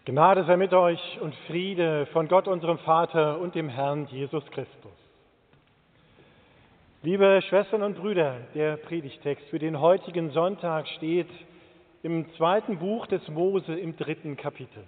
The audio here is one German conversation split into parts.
Gnade sei mit euch und Friede von Gott, unserem Vater und dem Herrn Jesus Christus. Liebe Schwestern und Brüder, der Predigtext für den heutigen Sonntag steht im 2. Buch des Mose im 3. Kapitel.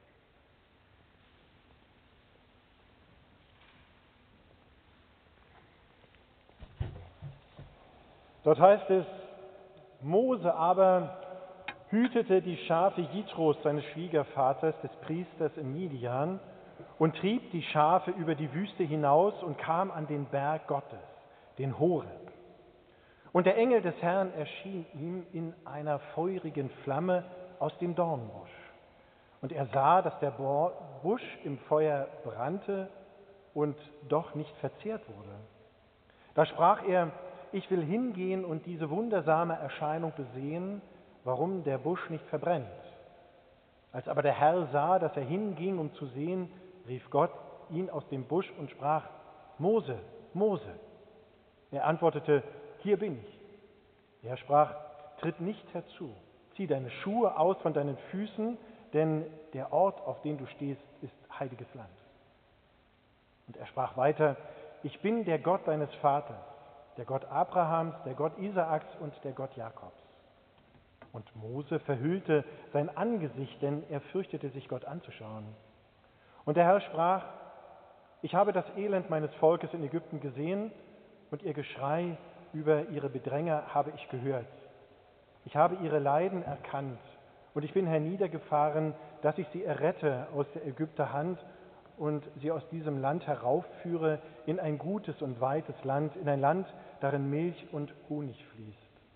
Dort heißt es: Mose aber hütete die Schafe Jitros, seines Schwiegervaters, des Priesters in Midian, und trieb die Schafe über die Wüste hinaus und kam an den Berg Gottes, den Horeb. Und der Engel des Herrn erschien ihm in einer feurigen Flamme aus dem Dornbusch. Und er sah, dass der Busch im Feuer brannte und doch nicht verzehrt wurde. Da sprach er: Ich will hingehen und diese wundersame Erscheinung besehen, warum der Busch nicht verbrennt. Als aber der Herr sah, dass er hinging, um zu sehen, rief Gott ihn aus dem Busch und sprach: Mose, Mose. Er antwortete: Hier bin ich. Er sprach: Tritt nicht herzu, zieh deine Schuhe aus von deinen Füßen, denn der Ort, auf dem du stehst, ist heiliges Land. Und er sprach weiter: Ich bin der Gott deines Vaters, der Gott Abrahams, der Gott Isaaks und der Gott Jakobs. Und Mose verhüllte sein Angesicht, denn er fürchtete sich, Gott anzuschauen. Und der Herr sprach: Ich habe das Elend meines Volkes in Ägypten gesehen und ihr Geschrei über ihre Bedränger habe ich gehört. Ich habe ihre Leiden erkannt und ich bin herniedergefahren, dass ich sie errette aus der Ägypter Hand und sie aus diesem Land heraufführe in ein gutes und weites Land, in ein Land, darin Milch und Honig fließt.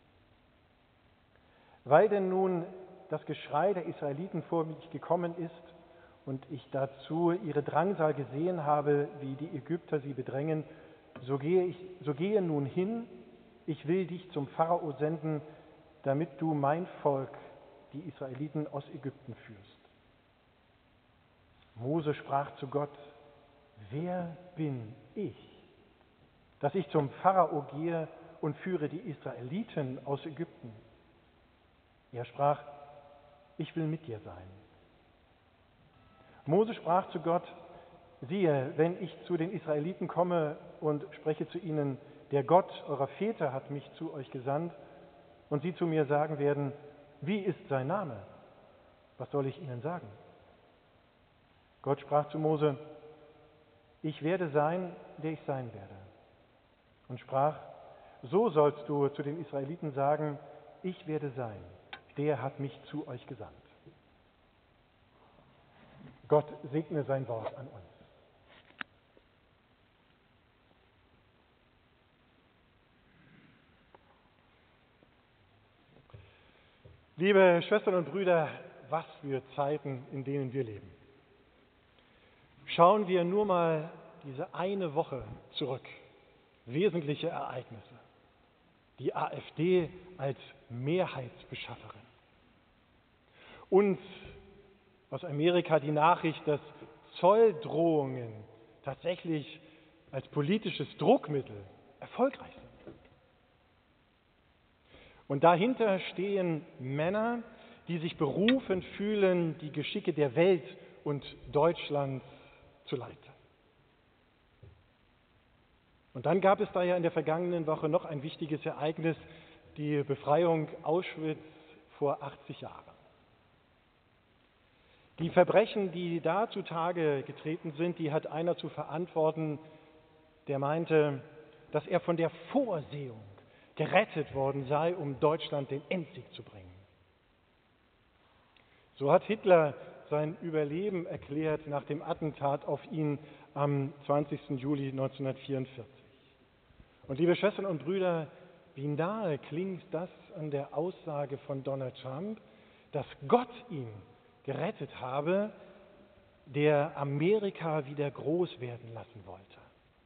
Weil denn nun das Geschrei der Israeliten vor mich gekommen ist und ich dazu ihre Drangsal gesehen habe, wie die Ägypter sie bedrängen, so gehe nun hin, ich will dich zum Pharao senden, damit du mein Volk, die Israeliten, aus Ägypten führst. Mose sprach zu Gott: Wer bin ich, dass ich zum Pharao gehe und führe die Israeliten aus Ägypten? Er sprach: Ich will mit dir sein. Mose sprach zu Gott: Siehe, wenn ich zu den Israeliten komme und spreche zu ihnen: Der Gott eurer Väter hat mich zu euch gesandt, und sie zu mir sagen werden: Wie ist sein Name? Was soll ich ihnen sagen? Gott sprach zu Mose: Ich werde sein, der ich sein werde. Und sprach: So sollst du zu den Israeliten sagen: Ich werde sein, der hat mich zu euch gesandt. Gott segne sein Wort an uns. Liebe Schwestern und Brüder, was für Zeiten, in denen wir leben. Schauen wir nur mal diese eine Woche zurück. Wesentliche Ereignisse. Die AfD als Mehrheitsbeschafferin. Und aus Amerika die Nachricht, dass Zolldrohungen tatsächlich als politisches Druckmittel erfolgreich sind. Und dahinter stehen Männer, die sich berufen fühlen, die Geschicke der Welt und Deutschlands zu leiten. Und dann gab es da ja in der vergangenen Woche noch ein wichtiges Ereignis, die Befreiung Auschwitz vor 80 Jahren. Die Verbrechen, die da zutage getreten sind, die hat einer zu verantworten, der meinte, dass er von der Vorsehung gerettet worden sei, um Deutschland den Endsieg zu bringen. So hat Hitler sein Überleben erklärt nach dem Attentat auf ihn am 20. Juli 1944. Und liebe Schwestern und Brüder, wie nahe klingt das an der Aussage von Donald Trump, dass Gott ihn gerettet habe, der Amerika wieder groß werden lassen wollte.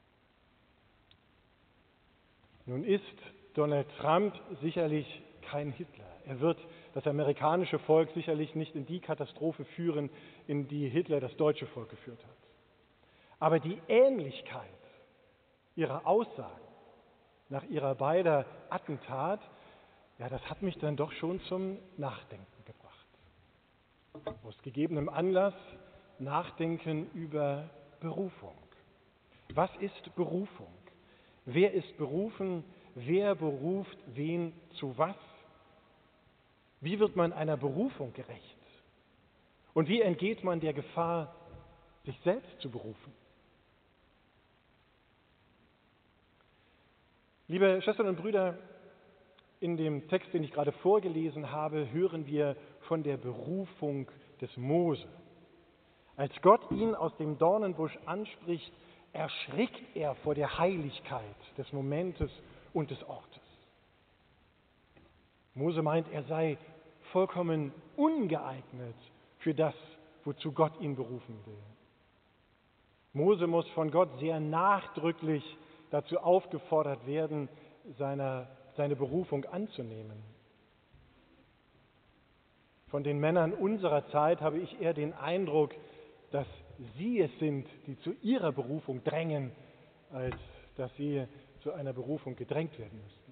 Nun ist Donald Trump sicherlich kein Hitler. Er wird das amerikanische Volk sicherlich nicht in die Katastrophe führen, in die Hitler das deutsche Volk geführt hat. Aber die Ähnlichkeit ihrer Aussagen nach ihrer beider Attentat, ja, das hat mich dann doch schon zum Nachdenken gebracht. aus gegebenem Anlass nachdenken über Berufung. Was ist Berufung? Wer ist berufen? Wer beruft wen zu was? Wie wird man einer Berufung gerecht? Und wie entgeht man der Gefahr, sich selbst zu berufen? Liebe Schwestern und Brüder, in dem Text, den ich gerade vorgelesen habe, hören wir von der Berufung des Mose. Als Gott ihn aus dem Dornenbusch anspricht, erschrickt er vor der Heiligkeit des Momentes und des Ortes. Mose meint, er sei vollkommen ungeeignet für das, wozu Gott ihn berufen will. Mose muss von Gott sehr nachdrücklich dazu aufgefordert werden, seine Berufung anzunehmen. Von den Männern unserer Zeit habe ich eher den Eindruck, dass sie es sind, die zu ihrer Berufung drängen, als dass sie zu einer Berufung gedrängt werden müssten.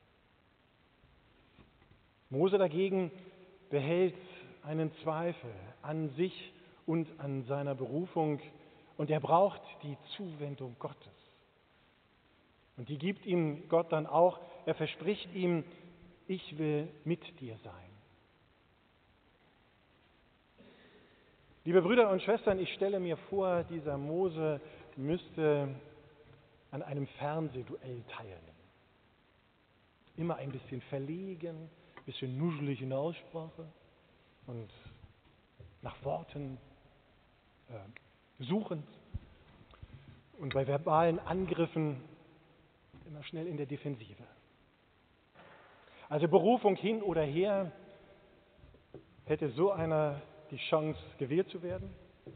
Mose dagegen behält einen Zweifel an sich und an seiner Berufung und er braucht die Zuwendung Gottes. Und die gibt ihm Gott dann auch. Er verspricht ihm, ich will mit dir sein. Liebe Brüder und Schwestern, ich stelle mir vor, dieser Mose müsste an einem Fernsehduell teilnehmen. Immer ein bisschen verlegen, ein bisschen nuschelig in der Aussprache und nach Worten suchend und bei verbalen Angriffen immer schnell in der Defensive. Also Berufung hin oder her, hätte so einer die Chance, gewählt zu werden?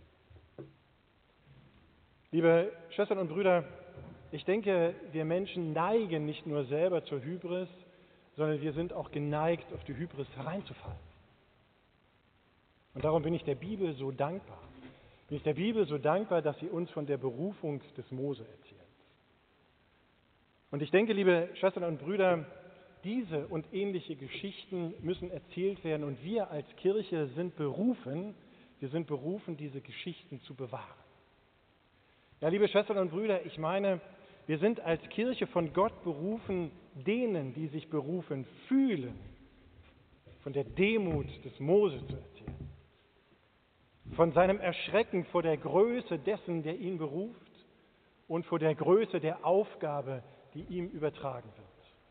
Liebe Schwestern und Brüder, ich denke, wir Menschen neigen nicht nur selber zur Hybris, sondern wir sind auch geneigt, auf die Hybris hereinzufallen. Und darum bin ich der Bibel so dankbar. Bin ich der Bibel so dankbar, dass sie uns von der Berufung des Mose erzählt. Und ich denke, liebe Schwestern und Brüder, diese und ähnliche Geschichten müssen erzählt werden und wir als Kirche sind berufen, diese Geschichten zu bewahren. Ja, liebe Schwestern und Brüder, ich meine, wir sind als Kirche von Gott berufen, denen, die sich berufen fühlen, von der Demut des Mose zu erzählen, von seinem Erschrecken vor der Größe dessen, der ihn beruft und vor der Größe der Aufgabe, die ihm übertragen wird.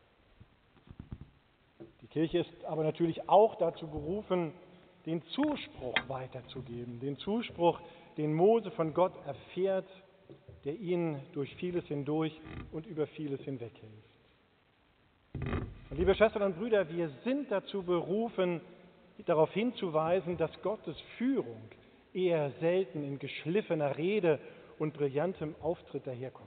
Die Kirche ist aber natürlich auch dazu berufen, den Zuspruch weiterzugeben, den Zuspruch, den Mose von Gott erfährt, der ihn durch vieles hindurch und über vieles hinweg hilft. Und liebe Schwestern und Brüder, wir sind dazu berufen, darauf hinzuweisen, dass Gottes Führung eher selten in geschliffener Rede und brillantem Auftritt daherkommt.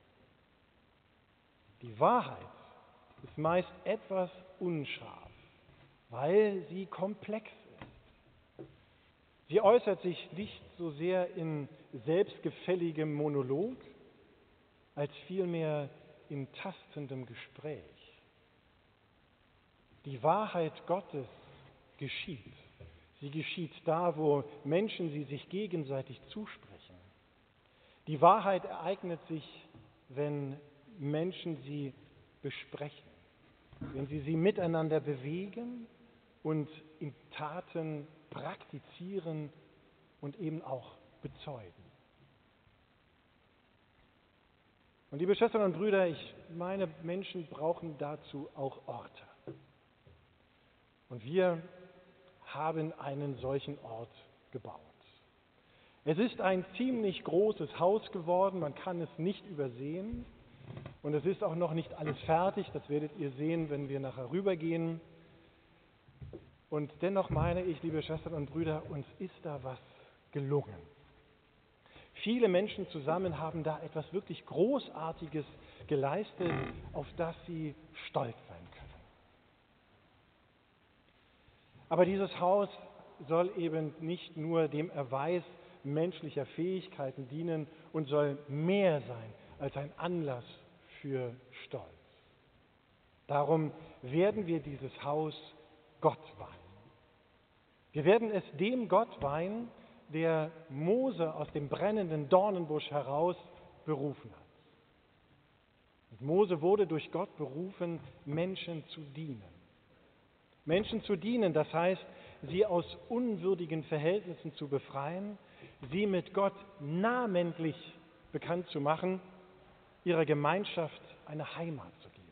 Die Wahrheit ist meist etwas unscharf, weil sie komplex ist. Sie äußert sich nicht so sehr in selbstgefälligem Monolog, als vielmehr in tastendem Gespräch. Die Wahrheit Gottes geschieht. Sie geschieht da, wo Menschen sie sich gegenseitig zusprechen. Die Wahrheit ereignet sich, wenn Menschen sie besprechen, wenn sie miteinander bewegen und in Taten praktizieren und eben auch bezeugen. Und liebe Schwestern und Brüder, ich meine, Menschen brauchen dazu auch Orte. Und wir haben einen solchen Ort gebaut. Es ist ein ziemlich großes Haus geworden, man kann es nicht übersehen. Und es ist auch noch nicht alles fertig, das werdet ihr sehen, wenn wir nachher rübergehen. Und dennoch meine ich, liebe Schwestern und Brüder, uns ist da was gelungen. Viele Menschen zusammen haben da etwas wirklich Großartiges geleistet, auf das sie stolz sein können. Aber dieses Haus soll eben nicht nur dem Erweis menschlicher Fähigkeiten dienen und soll mehr sein als ein Anlass für Stolz. Darum werden wir dieses Haus Gott weihen. Wir werden es dem Gott weihen, der Mose aus dem brennenden Dornenbusch heraus berufen hat. Und Mose wurde durch Gott berufen, Menschen zu dienen. Menschen zu dienen, das heißt, sie aus unwürdigen Verhältnissen zu befreien, sie mit Gott namentlich bekannt zu machen, ihrer Gemeinschaft eine Heimat zu geben.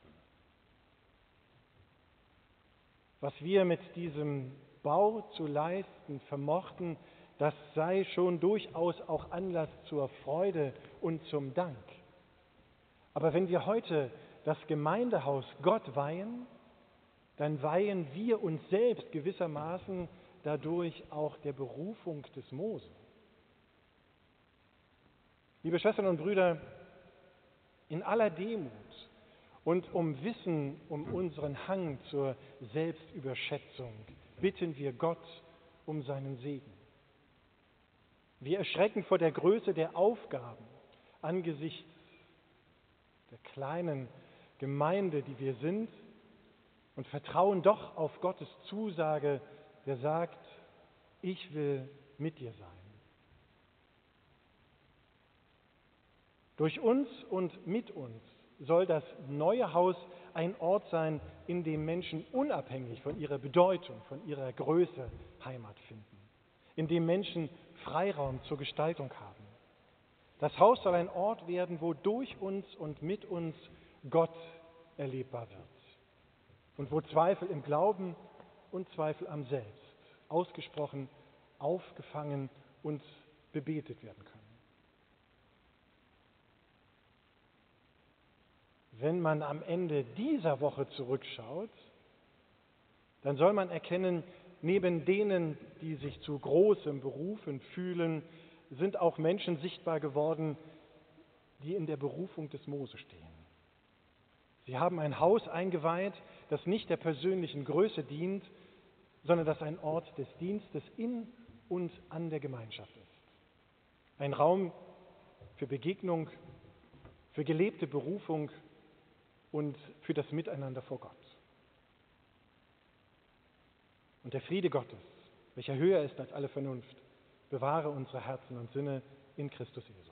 Was wir mit diesem Bau zu leisten vermochten, das sei schon durchaus auch Anlass zur Freude und zum Dank. Aber wenn wir heute das Gemeindehaus Gott weihen, dann weihen wir uns selbst gewissermaßen dadurch auch der Berufung des Mose. Liebe Schwestern und Brüder, in aller Demut und um Wissen um unseren Hang zur Selbstüberschätzung bitten wir Gott um seinen Segen. Wir erschrecken vor der Größe der Aufgaben angesichts der kleinen Gemeinde, die wir sind, und vertrauen doch auf Gottes Zusage, der sagt, ich will mit dir sein. Durch uns und mit uns soll das neue Haus ein Ort sein, in dem Menschen unabhängig von ihrer Bedeutung, von ihrer Größe Heimat finden, in dem Menschen Freiraum zur Gestaltung haben. Das Haus soll ein Ort werden, wo durch uns und mit uns Gott erlebbar wird und wo Zweifel im Glauben und Zweifel am Selbst ausgesprochen, aufgefangen und bebetet werden können. Wenn man am Ende dieser Woche zurückschaut, dann soll man erkennen, neben denen, die sich zu Großem berufen fühlen, sind auch Menschen sichtbar geworden, die in der Berufung des Mose stehen. Sie haben ein Haus eingeweiht, das nicht der persönlichen Größe dient, sondern das ein Ort des Dienstes in und an der Gemeinschaft ist. Ein Raum für Begegnung, für gelebte Berufung und für das Miteinander vor Gott. Und der Friede Gottes, welcher höher ist als alle Vernunft, bewahre unsere Herzen und Sinne in Christus Jesus.